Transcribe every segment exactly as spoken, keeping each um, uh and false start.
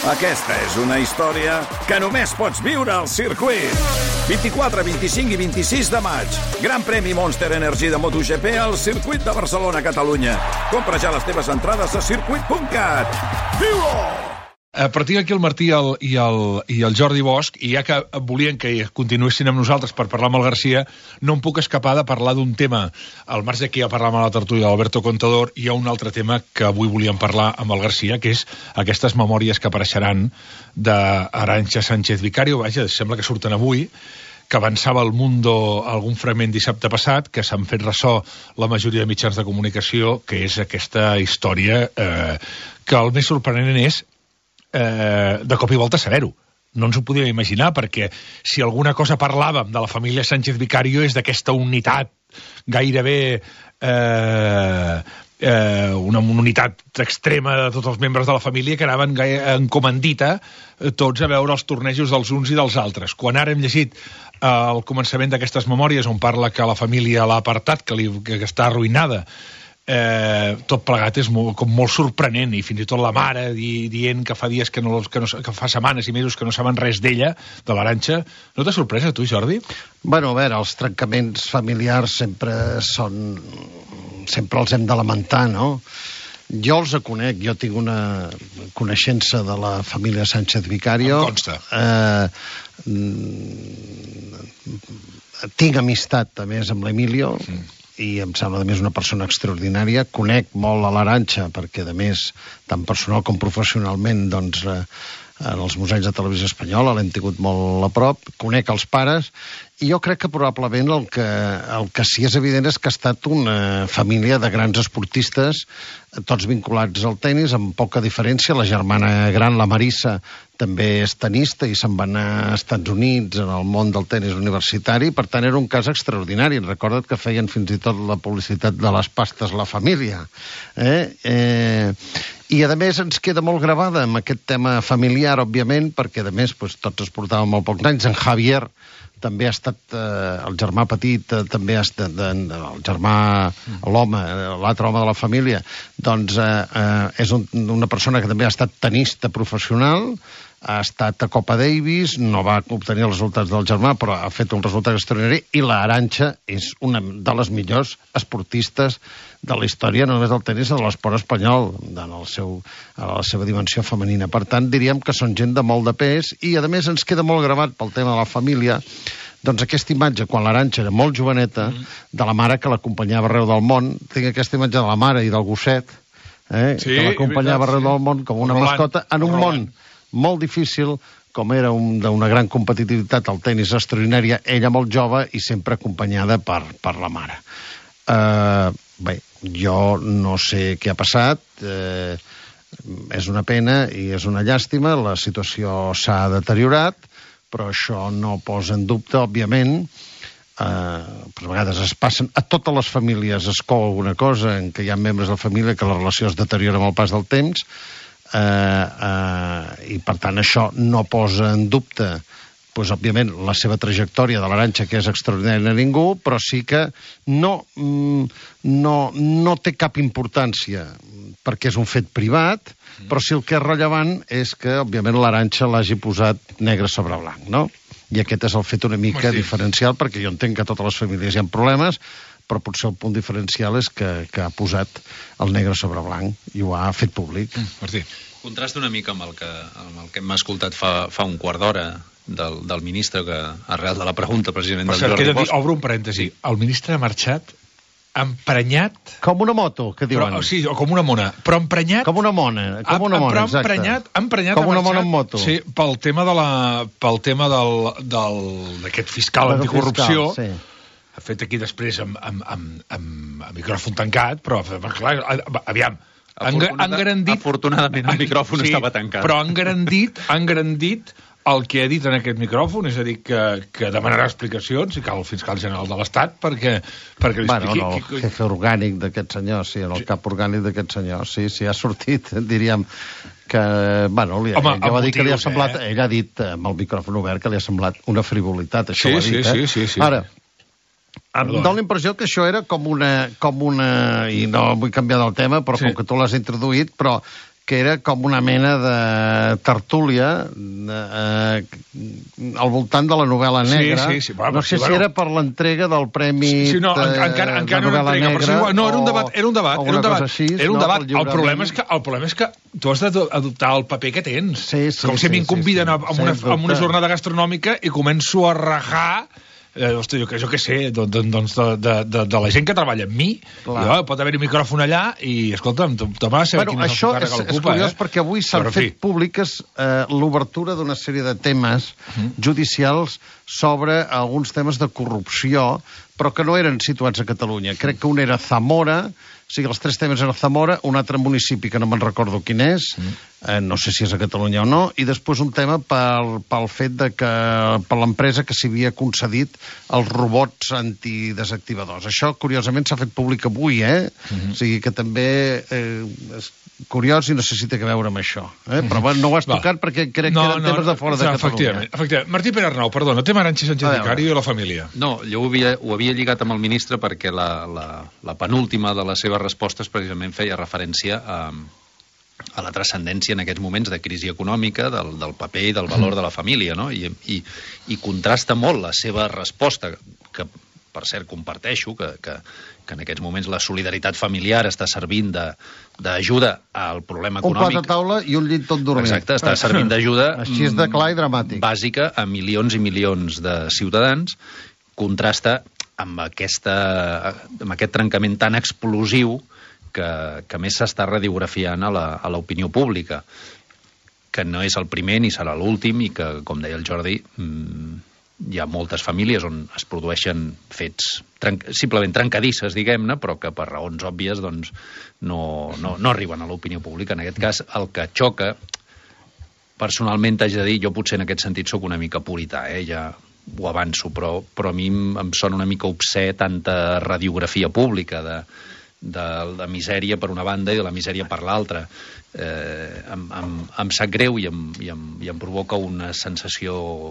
Aquesta és una història que només pots viure al circuit. vint-i-quatre, vint-i-cinc i vint-i-sis de maig. Gran premi Monster Energy de MotoGP al circuit de Barcelona, Catalunya. Compra ja les teves entrades a circuit punt cat. Viu-ho! A partir d'aquí el Martí i el, i, el, i el Jordi Bosch, i ja que volien que continuessin amb nosaltres per parlar amb el Garcia, no em puc escapar de parlar d'un tema. Al marge d'aquí ja parlàvem a la tertúlia d'Alberto Contador, hi ha un altre tema que avui volíem parlar amb el Garcia, que és aquestes memòries que apareixeran d'Arantxa Sánchez Vicario, vaja, sembla que surten avui, que avançava el Mundo algun fragment dissabte passat, que s'han fet ressò la majoria de mitjans de comunicació, que és aquesta història eh, que el més sorprenent és Eh, de cop i volta saber-ho. No ens ho podíem imaginar, perquè si alguna cosa parlàvem de la família Sánchez Vicario és d'aquesta unitat gairebé eh, eh, una unitat extrema de tots els membres de la família que anaven en comandita eh, tots a veure els tornejos dels uns i dels altres. Quan ara hem llegit eh, el començament d'aquestes memòries on parla que la família l'ha apartat, que, li, que està arruïnada, Eh, tot plegat és molt, com molt sorprenent, i fins i tot la mare di, dient que fa dies que, no, que, no, que fa setmanes i mesos que no saben res d'ella, de l'Arantxa. No t'ha sorprès a tu, Jordi? Bueno, a veure, els trencaments familiars sempre són... sempre els hem de lamentar, no? Jo els conec, jo tinc una coneixença de la família Sánchez Vicario. Em consta. Eh, tinc amistat, a més, amb l'Emilio, mm. i em sembla, a més, una persona extraordinària. Conec molt a l'Arantxa, perquè, a més, tant personal com professionalment, doncs, eh, en els museus de Televisió Espanyola l'hem tingut molt a prop. Conec els pares, i jo crec que probablement el que, el que sí és evident és que ha estat una família de grans esportistes, tots vinculats al tenis, amb poca diferència. La germana gran, la Marissa, també és tenista i se'n va anar a Estats Units en el món del tenis universitari. Per tant, era un cas extraordinari. Recorda't que feien fins i tot la publicitat de les pastes La Família. Eh? Eh... I, a més, ens queda molt gravada amb aquest tema familiar, òbviament, perquè, a més, doncs, tots es portàvem molt pocs anys. En Javier també ha estat, eh, el germà petit, eh, també ha estat, de, de, el germà, l'home, l'altre home de la família, doncs eh, eh, és un, una persona que també ha estat tenista professional, ha estat a Copa Davis, no va obtenir els resultats del germà, però ha fet un resultat extraordinari, i l'Arantxa és una de les millors esportistes de la història, no només del tenis, de l'esport espanyol, en el seu, a la seva dimensió femenina. Per tant, diríem que són gent de molt de pes, i, a més, ens queda molt gravat pel tema de la família, doncs aquesta imatge, quan l'Arantxa era molt joveneta, mm. de la mare que l'acompanyava arreu del món. Tinc aquesta imatge de la mare i del gosset, eh, sí, que l'acompanyava arreu sí. del món com una Roland, mascota, en un Roland. món molt difícil, com era un, d'una gran competitivitat al tenis extraordinària, ella molt jove i sempre acompanyada per, per la mare. Uh, bé, jo no sé què ha passat, uh, és una pena i és una llàstima, la situació s'ha deteriorat, però això no posa en dubte, òbviament, uh, per vegades es passen, a totes les famílies es cou alguna cosa en què hi ha membres de la família que la relació es deteriora amb el pas del temps, Uh, uh, i per tant això no posa en dubte, pues, òbviament, la seva trajectòria de l'Arantxa, que és extraordinària a ningú, però sí que no, no, no té cap importància perquè és un fet privat, mm. però sí el que és rellevant és que, òbviament, l'Arantxa l'hagi posat negre sobre blanc, no? I aquest és el fet una mica Martí. diferencial, perquè jo entenc que a totes les famílies hi ha problemes, però potser el punt diferencial és que, que ha posat el negre sobre blanc i ho ha fet públic. Mm, Martí. Contrasta una mica amb el que, amb el que hem escoltat fa, fa un quart d'hora del, del ministre, que arrel de la pregunta precisament per del Jordi Bosch... Obro un parèntesi. El ministre ha marxat emprenyat... Com una moto, que diuen. Però, sí, o com una mona. Però emprenyat... Com una mona, com una mona, però exacte. Emprenyat, emprenyat com una mona en moto. Sí, pel tema de la, pel tema del, del, d'aquest fiscal anticorrupció... Fiscal, sí. Ha fet aquí després amb, amb, amb, amb, amb micròfon tancat, però, clar, aviam, han, han garandit... Afortunadament el micròfon sí, estava tancat. Però han garandit, han garandit el que ha dit en aquest micròfon, és a dir, que, que demanarà explicacions, i cal el fiscal general de l'Estat, perquè, perquè li expliqui... Bueno, no, el jefe orgànic d'aquest senyor, sí, en el sí. cap orgànic d'aquest senyor, sí, sí, ha sortit, diríem, que, bueno, li, Home, ell, va dir que li ha semblat, eh? ell ha dit, amb el micròfon obert, que li ha semblat una frivolitat, això sí, ho ha dit, sí, eh? Sí, sí, sí. Ara, em dóna la impressió que això era com una, com una... I no vull canviar del tema, però sí. com que tu l'has introduït, però que era com una mena de tertúlia eh, al voltant de la novel·la negra. Sí, sí, sí. Va, no sí, sé si bueno. era per l'entrega del Premi Sí, no, de, encara, encara de no novel·la entrega, negra. Però sí, no, era un debat, era un debat, era un debat, així, era un no, debat. pel El problema és que el problema és que tu has d'adoptar el paper que tens. Sí, sí, com si a mi sí, em conviden sí, sí, sí. a, una, Sí, a una jornada gastronòmica i començo a rajar Eh, hosti, jo, jo què sé, doncs, doncs de, de, de, de la gent que treballa amb mi. I, oh, pot haver-hi un micròfon allà i, escolta'm, te vas saber bueno, quin és el càrrec que l'ocupa. És curiós eh? perquè avui s'han fet públiques eh, l'obertura d'una sèrie de temes mm. judicials sobre alguns temes de corrupció, però que no eren situats a Catalunya. Crec que un era Zamora, o sigui, els tres temes eren Zamora, un altre municipi que no me'n recordo quin és, mm. eh, no sé si és a Catalunya o no, i després un tema pel, pel fet de que per l'empresa que s'havia concedit els robots antidesactivadors. Això, curiosament, s'ha fet públic avui, eh? Mm-hmm. O sigui que també eh, és curiós i no sé si té a veure amb això. Eh? Però bueno, no ho has tocat perquè crec no, que eren no, temes de fora de Catalunya. Efectivament, efectivament. Martí Pere Arnau, perdona, tema Arantxa Sánchez Vicario i la família. No, jo ho havia, ho havia lligat amb el ministre perquè la, la, la penúltima de les seves respostes precisament feia referència a, a la transcendència en aquests moments de crisi econòmica, del, del paper i del valor de la família, no? I, i, i contrasta molt la seva resposta, que per cert comparteixo, que, que, que en aquests moments la solidaritat familiar està servint d'ajuda al problema econòmic. Un plat de taula i un llit tot dormit. Exacte, està servint d'ajuda així és de clar i dramàtic. Bàsica a milions i milions de ciutadans, contrasta amb, aquesta, amb aquest trencament tan explosiu que, que més s'està radiografiant a l'opinió pública, que no és el primer ni serà l'últim i que, com deia el Jordi, mmm, hi ha moltes famílies on es produeixen fets trenc simplement trencadisses, diguem-ne, però que per raons òbvies doncs, no, no, no arriben a l'opinió pública. En aquest cas, el que xoca, personalment t'haig de dir, jo potser en aquest sentit sóc una mica purità, eh? Ja ho avanço, però, però a mi em sona una mica obscè tanta radiografia pública de, de la misèria per una banda i de la misèria per l'altra. Eh, em, em, em sap greu i em, i, em, i em provoca una sensació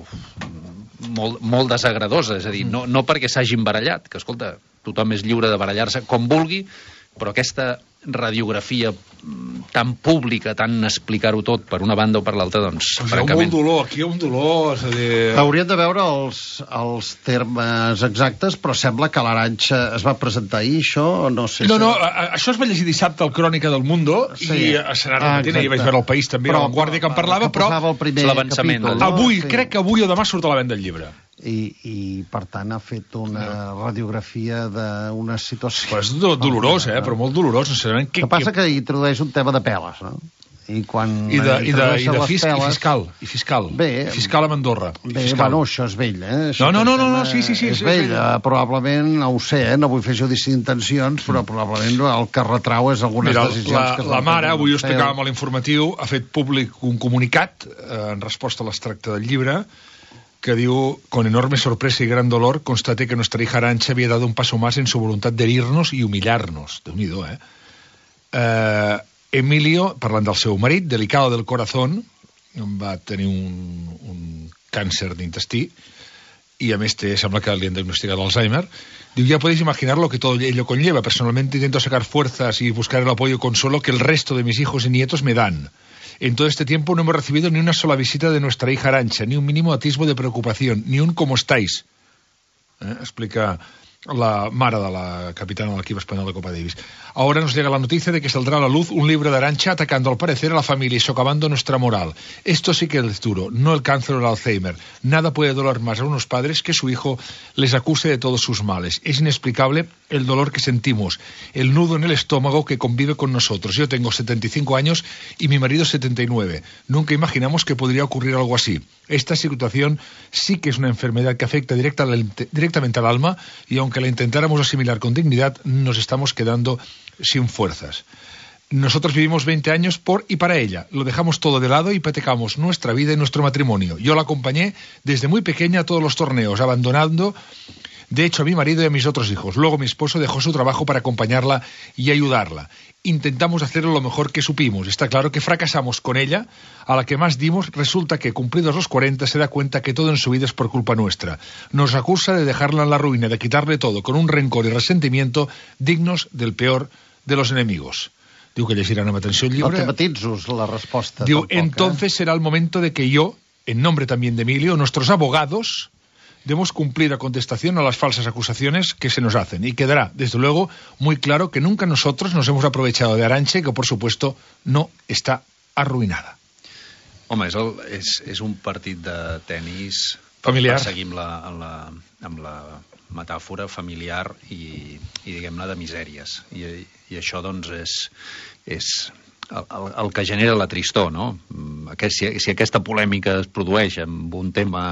molt, molt desagradosa, és a dir, no, no perquè s'hagin barallat, que escolta, tothom és lliure de barallar-se com vulgui, però aquesta radiografia tan pública, tan explicar-ho tot per una banda o per l'altra, doncs, pues francament... Hi ha un dolor, aquí hi ha un dolor... És a dir... Hauríem de veure els, els termes exactes, però sembla que l'Arantxa es va presentar ahir, això, o no sé... No, si... no, a, a, això es va llegir dissabte al Crònica del Mundo, sí. I a Senar ah, Matina, i vaig veure El País també, a La Guàrdia que en parlava, però... l'avançament. No? Avui, sí. crec que avui o demà surt a la venda el llibre. I, i per tant ha fet una no. radiografia d'una situació... Pues do, dolorós, eh? Però molt dolorós. No sé, el que passa que hi introdueix un tema de peles, no? I, quan I de, i de, i de fisc, peles... i fiscal. I fiscal. Bé, fiscal amb Andorra. Bé, bueno, això és vell, eh? Això no, no, no, no, no, sí, sí, sí. És, és vell, vell. Uh, probablement, no ho sé, eh? No vull fer judici d'intencions, però probablement el que retrau és algunes Mira, decisions la, que... La mare, avui ho explicàvem a l'informatiu, ha fet públic un comunicat eh, en resposta a l'extracte del llibre, que diu, con enorme sorpresa y gran dolor, constaté que nuestra hija Arantxa había dado un paso más en su voluntad de herirnos y humillarnos. Déu-n'hi-do, eh? eh? Emilio, parlant del seu marit, delicado del corazón, va tenir un, un càncer d'intestí, y a més té, sembla que li han diagnosticat Alzheimer, diu, ya podéis imaginar lo que todo ello conlleva. Personalmente intento sacar fuerzas y buscar el apoyo y consuelo que el resto de mis hijos y nietos me dan. En todo este tiempo no hemos recibido ni una sola visita de nuestra hija Arantxa, ni un mínimo atisbo de preocupación, ni un ¿cómo estáis? ¿Eh? Explica la mare de la capitana del equipo español de Copa Davis. Ahora nos llega la noticia de que saldrá a la luz un libro de Arantxa atacando al parecer a la familia y socavando nuestra moral. Esto sí que es duro, no el cáncer o el Alzheimer. Nada puede doler más a unos padres que su hijo les acuse de todos sus males. Es inexplicable el dolor que sentimos, el nudo en el estómago que convive con nosotros. Yo tengo setenta y cinco años y mi marido setenta y nueve. Nunca imaginamos que podría ocurrir algo así. Esta situación sí que es una enfermedad que afecta directa, directamente al alma y aunque la intentáramos asimilar con dignidad, nos estamos quedando sin fuerzas. Nosotros vivimos veinte años por y para ella. Lo dejamos todo de lado y hipotecamos nuestra vida y nuestro matrimonio. Yo la acompañé desde muy pequeña a todos los torneos, abandonando, de hecho, a mi marido y a mis otros hijos. Luego mi esposo dejó su trabajo para acompañarla y ayudarla. Intentamos hacerlo lo mejor que supimos. Está claro que fracasamos con ella, a la que más dimos. Resulta que, cumplidos los cuarenta, se da cuenta que todo en su vida es por culpa nuestra. Nos acusa de dejarla en la ruina, de quitarle todo, con un rencor y resentimiento dignos del peor de los enemigos. diu que llegiran amb atenció el llibre. No te matitzos la resposta. Diu, tampoc, entonces eh? será el momento de que yo, en nombre también de Emilio, nuestros abogados, demos cumplida contestación a las falsas acusaciones que se nos hacen. Y quedará, desde luego, muy claro que nunca nosotros nos hemos aprovechado de Arantxa y que, por supuesto, no está arruinada. Home, és, el, és, és un partit de tennis familiar. Per seguir amb la, amb la, amb la metàfora familiar i, i diguem-ne, de misèries. I, i això, doncs, és, és el, el, el que genera la tristor, no? Aquest, si, si aquesta polèmica es produeix amb un tema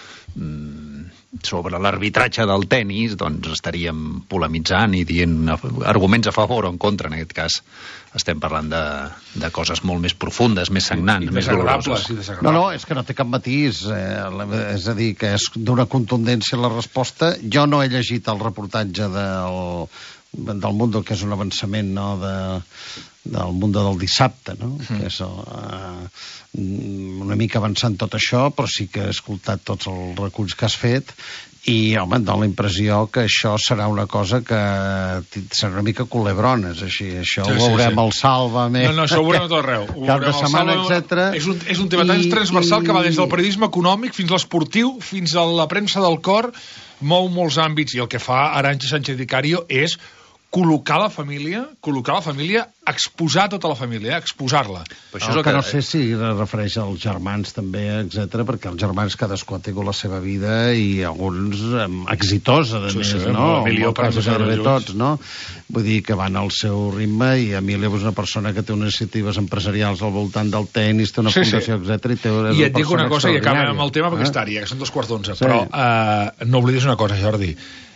mm, sobre l'arbitratge del tennis, doncs estaríem polemitzant i dient arguments a favor o en contra. En aquest cas estem parlant de, de coses molt més profundes, més sagnants, I, i més doloroses. No, no, és que no té cap matís. Eh, és a dir, que és d'una contundència la resposta. Jo no he llegit el reportatge del, del Mundo, que és un avançament, no?, de, del Mundo del dissabte, no? Mm. Que és uh, una mica avançant tot això, però sí que he escoltat tots els reculls que has fet i, home, em dona la impressió que això serà una cosa que serà una mica culebrones, així. Això sí, ho veurem sí, sí. al Sálvame. No, no, això ho veurem a tot arreu. Ho cap de setmana, etcètera. És un, és un tema tan transversal que va des del periodisme econòmic fins a l'esportiu, fins a la premsa del cor, mou molts àmbits, i el que fa Arantxa Sánchez Vicario és col·locar la família, col·locar la família, exposar tota la família, exposar-la. Però això és el que no sé si es refereix als germans també, etcètera, perquè els germans cadascú ha tingut la seva vida i alguns eh, exitosa, de sí, més, sí, no? Emilio, per gairebé tots, no? Vull dir que van al seu ritme i Emilio és una persona que té unes iniciatives empresarials al voltant del tenis, té una sí, fundació, sí. etcètera, i té una I et dic una cosa i acabem amb el tema perquè eh? estaria, que són dos quarts d'onze, Sí. però eh, no oblidis una cosa, Jordi.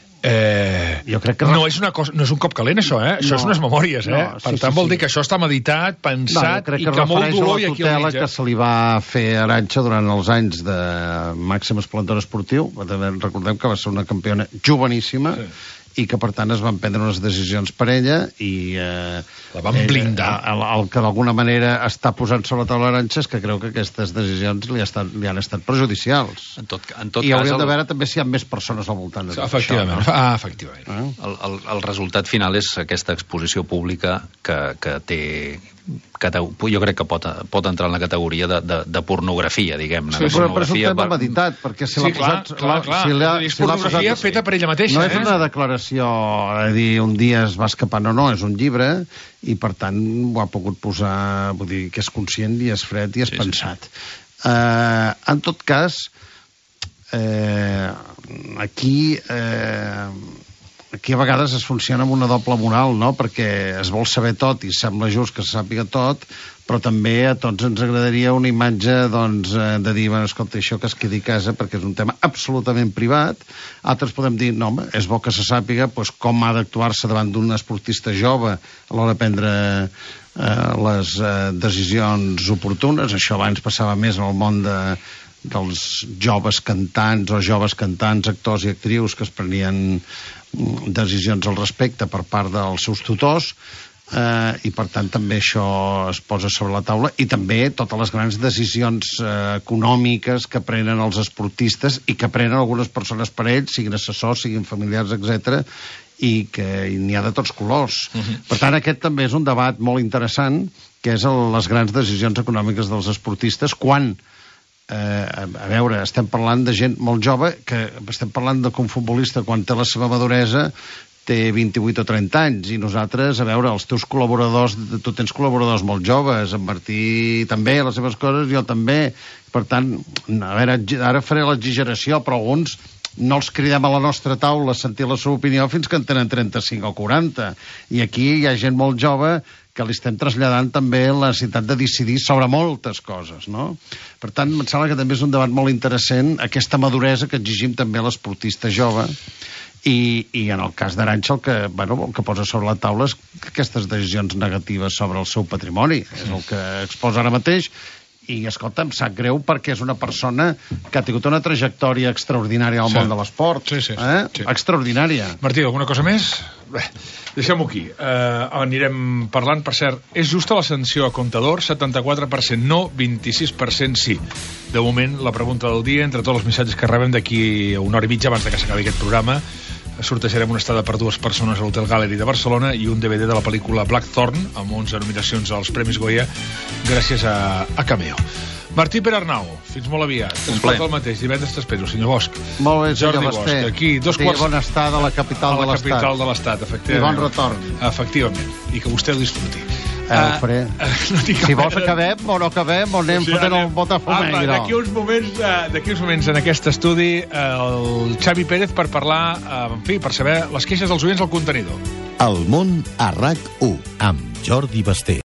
Eh, jo crec que no és, una cosa, no és un cop calent, això, eh? Això no, és unes memòries, eh? no, sí, per tant, sí, vol sí. dir que això està meditat, pensat, no, i que, que molt dolor hi ha aquí al mig. La tutela que se li va fer a Arantxa durant els anys de màxim esplendor esportiu, recordem que va ser una campiona joveníssima, sí. i que per tant es van prendre unes decisions per ella i eh, la van blindar. El, el, el que d'alguna manera està posant sobre la taula Arantxa és que creu que aquestes decisions li, estat, li han estat perjudicials. En tot, en tot I cas, hauríem el... de veure també si hi ha més persones al voltant de tot efectivament, això. No? Ah, efectivament. Eh? El, el, el resultat final és aquesta exposició pública que, que té... jo crec que pot, pot entrar en la categoria de, de, de pornografia, diguem-ne. Sí, però, però és un tema meditat, perquè si sí, l'ha clar, posat... clar, clar. Si l'ha, és si l'ha pornografia posat, feta per ella mateixa. No és eh? una declaració, a dir, un dia es va escapar, no, no, és un llibre, i per tant ho ha pogut posar, vull dir, que és conscient i és fred i és sí, pensat. Sí. Uh, en tot cas, eh, aquí... Eh, aquí a vegades es funciona amb una doble moral, no? Perquè es vol saber tot i sembla just que se sàpiga tot, però també a tots ens agradaria una imatge, doncs, de dir, bueno, escolta, això que es quedi a casa perquè és un tema absolutament privat. Altres podem dir, no, home, és bo que se sàpiga doncs, com ha d'actuar-se davant d'un esportista jove a l'hora de prendre eh, les eh, decisions oportunes. Això abans passava més en el món de dels joves cantants o joves cantants, actors i actrius que es prenien decisions al respecte per part dels seus tutors, eh, i per tant també això es posa sobre la taula, i també totes les grans decisions eh, econòmiques que prenen els esportistes i que prenen algunes persones per ells, siguin assessors, siguin familiars, etcètera, i que n'hi ha de tots colors. Uh-huh. Per tant, aquest també és un debat molt interessant, que és el, les grans decisions econòmiques dels esportistes, quan Eh, a veure, estem parlant de gent molt jove, que estem parlant de que un futbolista quan té la seva maduresa té vint-i-vuit o trenta anys, i nosaltres, a veure, els teus col·laboradors, tu tens col·laboradors molt joves, en Martí també, les seves coses, jo també, per tant, a veure, ara faré l'exageració, però alguns no els cridem a la nostra taula a sentir la seva opinió fins que en tenen trenta-cinc o quaranta, i aquí hi ha gent molt jove que li estem traslladant també la necessitat de decidir sobre moltes coses, no? Per tant, em sembla que també és un debat molt interessant, aquesta maduresa que exigim també a l'esportista jove, i, i en el cas d'Arantxa el que, bueno, el que posa sobre la taula és aquestes decisions negatives sobre el seu patrimoni, és el que exposa ara mateix, i, escolta, em sap greu perquè és una persona que ha tingut una trajectòria extraordinària al sí. món de l'esport. Sí, sí, sí, eh? sí. Extraordinària. Martí, alguna cosa més? Bé, deixem-ho aquí. Uh, anirem parlant, per cert, és justa la sanció a Contador? setanta-quatre per cent no, vint-i-sis per cent sí. De moment, la pregunta del dia, entre tots els missatges que rebem d'aquí una hora i mitja abans de que s'acabi aquest programa, sortejarem una estada per dues persones a l'Hotel Gallery de Barcelona i un D V D de la pel·lícula Blackthorn, amb onze nominacions als Premis Goya, gràcies a, a Cameo. Martí Perarnau, fins molt aviat. Un plaer. El mateix, divendres t'espero, senyor Bosch. Molt bé, senyor Jordi Basté. Bosch, aquí, dos Tingui quarts... bona estada a la capital de a la l'Estat. capital de l'Estat, I efectivament. bon retorn. Efectivament, i que vostè ho disfruti. Eh, ho faré. Uh, no si vols acabem o no acabem, o anem fotent el Botafomeiro. Apa, d'aquí uns moments, uh, d'aquí uns moments en aquest estudi, uh, el Xavi Pérez per parlar, uh, en fi, per saber les queixes dels oients al contenidor. El món a RAC u, amb Jordi Basté.